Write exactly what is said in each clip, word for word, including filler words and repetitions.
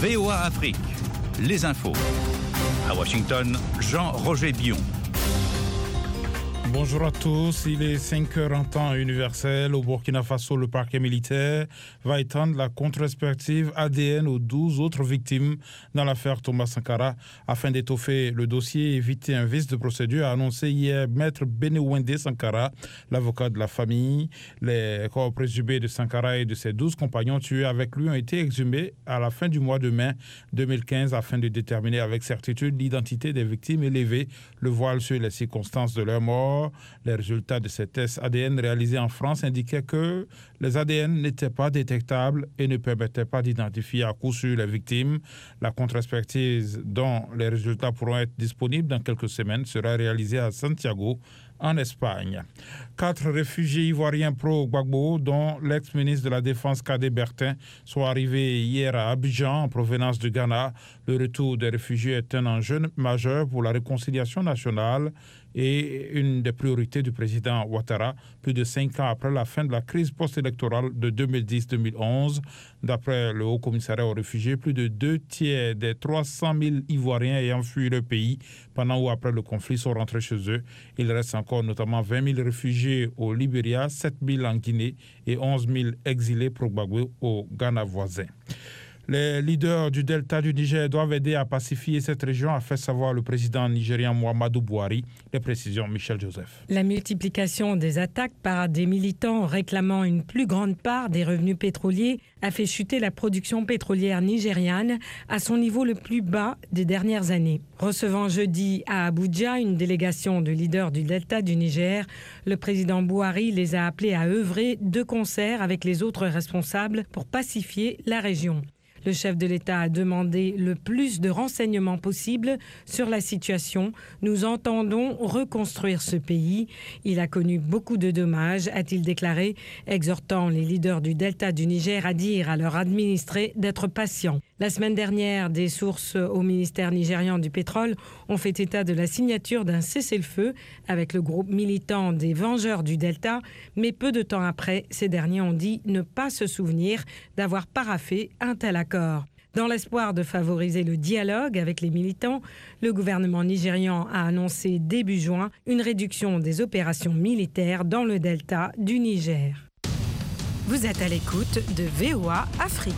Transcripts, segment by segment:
V O A Afrique, les infos. À Washington, Jean-Roger Bion. Bonjour à tous, il est cinq heures en temps universel. Au Burkina Faso, le parquet militaire va étendre la contre-expertise A D N aux douze autres victimes dans l'affaire Thomas Sankara. Afin d'étoffer le dossier et éviter un vice de procédure, a annoncé hier Maître Benewende Sankara, l'avocat de la famille. Les corps présumés de Sankara et de ses douze compagnons tués avec lui ont été exhumés à la fin du mois de mai deux mille quinze afin de déterminer avec certitude l'identité des victimes et lever le voile sur les circonstances de leur mort. Les résultats de ces tests A D N réalisés en France indiquaient que les A D N n'étaient pas détectables et ne permettaient pas d'identifier à coup sûr les victimes. La contre-expertise, dont les résultats pourront être disponibles dans quelques semaines, sera réalisée à Santiago, en Espagne. Quatre réfugiés ivoiriens pro-Gbagbo, dont l'ex-ministre de la Défense Kadé Bertin, sont arrivés hier à Abidjan en provenance du Ghana. Le retour des réfugiés est un enjeu majeur pour la réconciliation nationale et une des priorités du président Ouattara, plus de cinq ans après la fin de la crise post-électorale de deux mille dix deux mille onze. D'après le Haut Commissariat aux réfugiés, plus de deux tiers des trois cent mille Ivoiriens ayant fui le pays pendant ou après le conflit sont rentrés chez eux. Il reste encore notamment vingt mille réfugiés au Libéria, sept mille en Guinée et onze mille exilés pro-Gbagbo au Ghana voisin. Les leaders du delta du Niger doivent aider à pacifier cette région, a fait savoir le président nigérien Muhammadu Buhari. Les précisions, Michel Joseph. La multiplication des attaques par des militants réclamant une plus grande part des revenus pétroliers a fait chuter la production pétrolière nigériane à son niveau le plus bas des dernières années. Recevant jeudi à Abuja une délégation de leaders du delta du Niger, le président Buhari les a appelés à œuvrer de concert avec les autres responsables pour pacifier la région. Le chef de l'État a demandé le plus de renseignements possible sur la situation. Nous entendons reconstruire ce pays. Il a connu beaucoup de dommages, a-t-il déclaré, exhortant les leaders du delta du Niger à dire à leurs administrés d'être patients. La semaine dernière, des sources au ministère nigérian du pétrole ont fait état de la signature d'un cessez-le-feu avec le groupe militant des Vengeurs du Delta, mais peu de temps après, ces derniers ont dit ne pas se souvenir d'avoir paraphé un tel accord. Dans l'espoir de favoriser le dialogue avec les militants, le gouvernement nigérian a annoncé début juin une réduction des opérations militaires dans le delta du Niger. Vous êtes à l'écoute de V O A Afrique.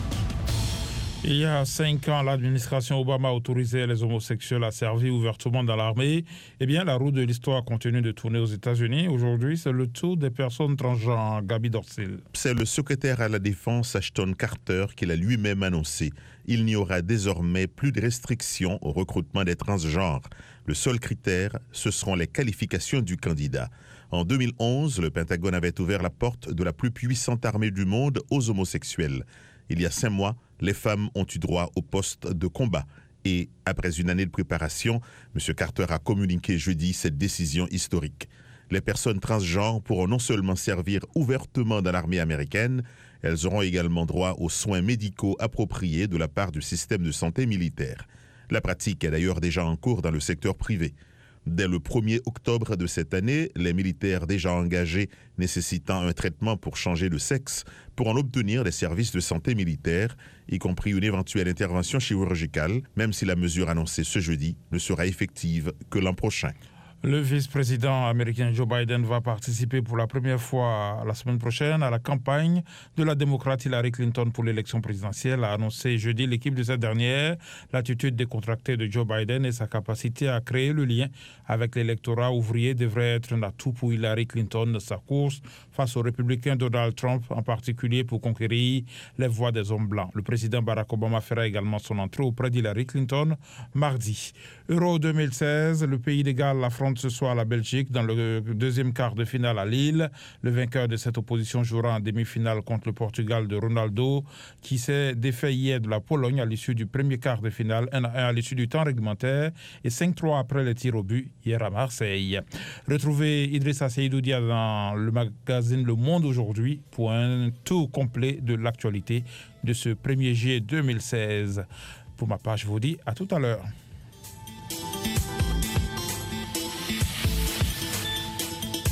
Il y a cinq ans, l'administration Obama autorisait les homosexuels à servir ouvertement dans l'armée. Eh bien, la roue de l'histoire continue de tourner aux États-Unis. Aujourd'hui, c'est le tour des personnes transgenres. Gaby Dorsil. C'est le secrétaire à la Défense Ashton Carter qui l'a lui-même annoncé. Il n'y aura désormais plus de restrictions au recrutement des transgenres. Le seul critère, ce seront les qualifications du candidat. En deux mille onze, le Pentagone avait ouvert la porte de la plus puissante armée du monde aux homosexuels. Il y a cinq mois, les femmes ont eu droit au poste de combat. Et après une année de préparation, M. Carter a communiqué jeudi cette décision historique. Les personnes transgenres pourront non seulement servir ouvertement dans l'armée américaine, elles auront également droit aux soins médicaux appropriés de la part du système de santé militaire. La pratique est d'ailleurs déjà en cours dans le secteur privé. Dès le premier octobre de cette année, les militaires déjà engagés nécessitant un traitement pour changer de sexe pourront obtenir des services de santé militaire, y compris une éventuelle intervention chirurgicale, même si la mesure annoncée ce jeudi ne sera effective que l'an prochain. Le vice-président américain Joe Biden va participer pour la première fois la semaine prochaine à la campagne de la démocrate Hillary Clinton pour l'élection présidentielle, a annoncé jeudi l'équipe de cette dernière. L'attitude décontractée de Joe Biden et sa capacité à créer le lien avec l'électorat ouvrier devraient être un atout pour Hillary Clinton dans sa course face au républicain Donald Trump, en particulier pour conquérir les voix des hommes blancs. Le président Barack Obama fera également son entrée auprès d'Hillary Clinton mardi. Euro deux mille seize, le pays de Galles affronte ce soir la Belgique dans le deuxième quart de finale à Lille. Le vainqueur de cette opposition jouera en demi-finale contre le Portugal de Ronaldo, qui s'est défait hier de la Pologne à l'issue du premier quart de finale, un à un à l'issue du temps réglementaire et cinq trois après les tirs au but hier à Marseille. Retrouvez Idrissa Seydou Dia dans le magazine Le Monde aujourd'hui pour un tour complet de l'actualité de ce premier juillet deux mille seize. Pour ma part, je vous dis à tout à l'heure.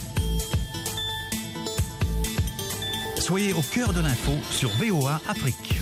Soyez au cœur de l'info sur V O A Afrique.